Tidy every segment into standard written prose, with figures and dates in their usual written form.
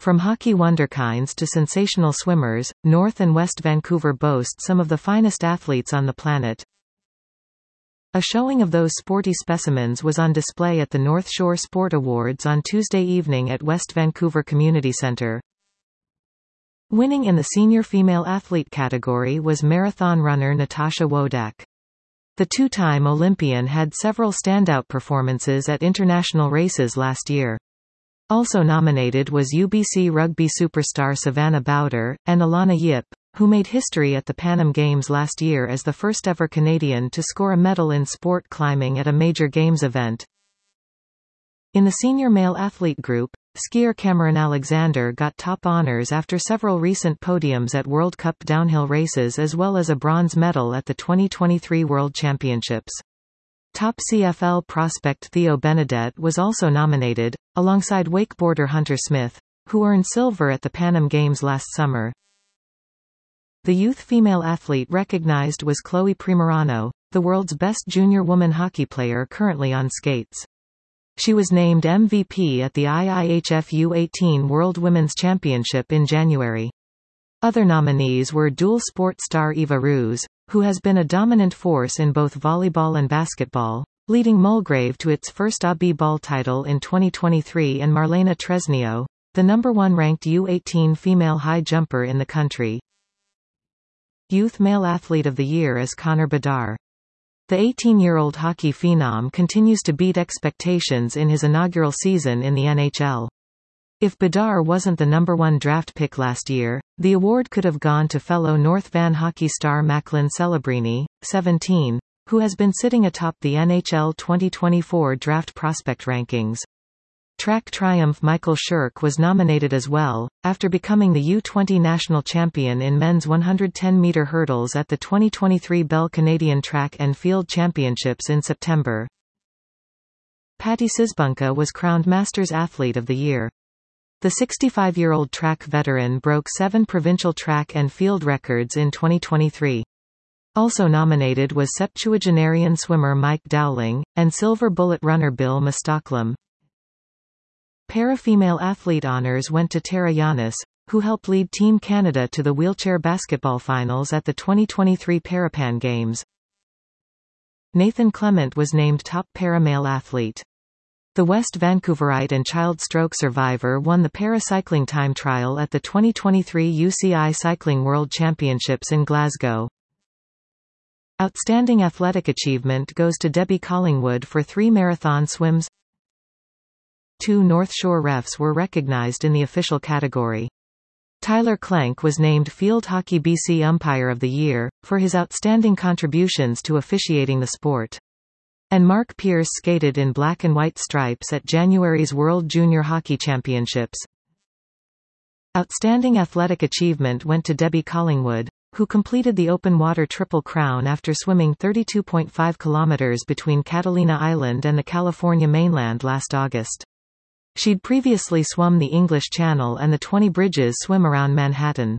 From hockey wunderkinds to sensational swimmers, North and West Vancouver boast some of the finest athletes on the planet. A showing of those sporty specimens was on display at the North Shore Sport Awards on Tuesday evening at West Vancouver Community Centre. Winning in the senior female athlete category was marathon runner Natasha Wodak. The two-time Olympian had several standout performances at international races last year. Also nominated was UBC rugby superstar Savannah Bowder, and Alana Yip, who made history at the Pan Am Games last year as the first-ever Canadian to score a medal in sport climbing at a major Games event. In the senior male athlete group, skier Cameron Alexander got top honors after several recent podiums at World Cup downhill races as well as a bronze medal at the 2023 World Championships. Top CFL prospect Theo Benedette was also nominated, alongside wakeboarder Hunter Smith, who earned silver at the Pan Am Games last summer. The youth female athlete recognized was Chloe Primerano, the world's best junior woman hockey player currently on skates. She was named MVP at the IIHF U18 World Women's Championship in January. Other nominees were dual sport star Eva Roos, who has been a dominant force in both volleyball and basketball, leading Mulgrave to its first ABI ball title in 2023, and Marlena Tresnio, the number 1 ranked U18 female high jumper in the country. Youth Male Athlete of the Year is Connor Bedard. The 18-year-old hockey phenom continues to beat expectations in his inaugural season in the NHL. If Bedard wasn't the number 1 draft pick last year, the award could have gone to fellow North Van hockey star Macklin Celebrini, 17, who has been sitting atop the NHL 2024 draft prospect rankings. Track triumph Michael Shirk was nominated as well, after becoming the U20 national champion in men's 110-meter hurdles at the 2023 Bell Canadian Track and Field Championships in September. Patty Sisbunka was crowned Masters Athlete of the Year. The 65-year-old track veteran broke 7 provincial track and field records in 2023. Also nominated was septuagenarian swimmer Mike Dowling, and silver bullet runner Bill Mostoklam. Para-female athlete honors went to Tara Yanis, who helped lead Team Canada to the wheelchair basketball finals at the 2023 Parapan Games. Nathan Clement was named top para-male athlete. The West Vancouverite and child stroke survivor won the paracycling time trial at the 2023 UCI Cycling World Championships in Glasgow. Outstanding athletic achievement goes to Debbie Collingwood for 3 marathon swims. 2 North Shore refs were recognized in the official category. Tyler Klenk was named Field Hockey BC Umpire of the Year, for his outstanding contributions to officiating the sport. And Mark Pierce skated in black and white stripes at January's World Junior Hockey Championships. Outstanding athletic achievement went to Debbie Collingwood, who completed the open water Triple Crown after swimming 32.5 kilometers between Catalina Island and the California mainland last August. She'd previously swum the English Channel and the 20 Bridges swim around Manhattan.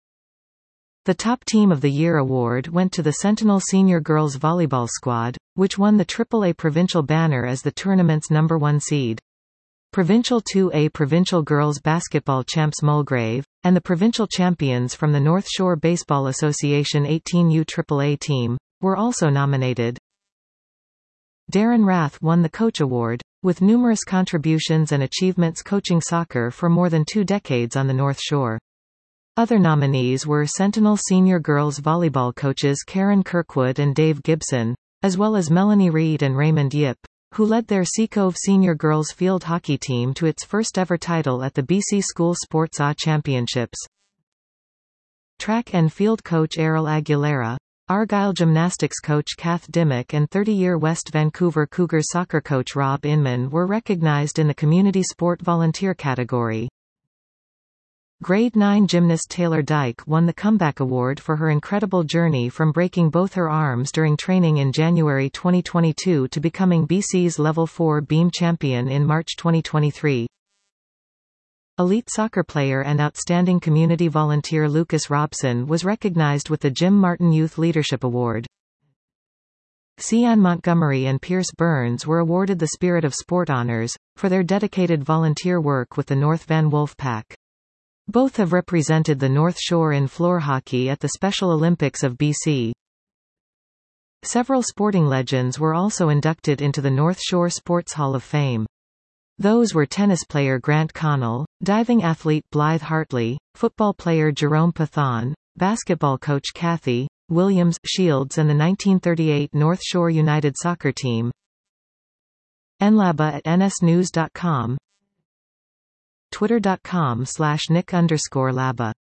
The Top Team of the Year award went to the Sentinel Senior Girls Volleyball Squad, which won the AAA Provincial banner as the tournament's number 1 seed. Provincial 2A Provincial Girls Basketball champs Mulgrave, and the provincial champions from the North Shore Baseball Association 18U AAA team, were also nominated. Darren Rath won the Coach Award, with numerous contributions and achievements coaching soccer for more than 2 decades on the North Shore. Other nominees were Sentinel Senior Girls Volleyball coaches Karen Kirkwood and Dave Gibson, as well as Melanie Reed and Raymond Yip, who led their Seacove Senior Girls Field Hockey team to its first-ever title at the BC School Sports A Championships. Track and field coach Errol Aguilera, Argyle Gymnastics coach Kath Dimmock and 30-year West Vancouver Cougars soccer coach Rob Inman were recognized in the Community Sport Volunteer category. Grade 9 gymnast Taylor Dyke won the Comeback Award for her incredible journey from breaking both her arms during training in January 2022 to becoming BC's Level 4 beam champion in March 2023. Elite soccer player and outstanding community volunteer Lucas Robson was recognized with the Jim Martin Youth Leadership Award. Cian Montgomery and Pierce Burns were awarded the Spirit of Sport honors, for their dedicated volunteer work with the North Van Wolfpack. Both have represented the North Shore in floor hockey at the Special Olympics of BC. Several sporting legends were also inducted into the North Shore Sports Hall of Fame. Those were tennis player Grant Connell, diving athlete Blythe Hartley, football player Jerome Pathon, basketball coach Kathy Williams Shields and the 1938 North Shore United soccer team. nlaba@nsnews.com, twitter.com/nick_laba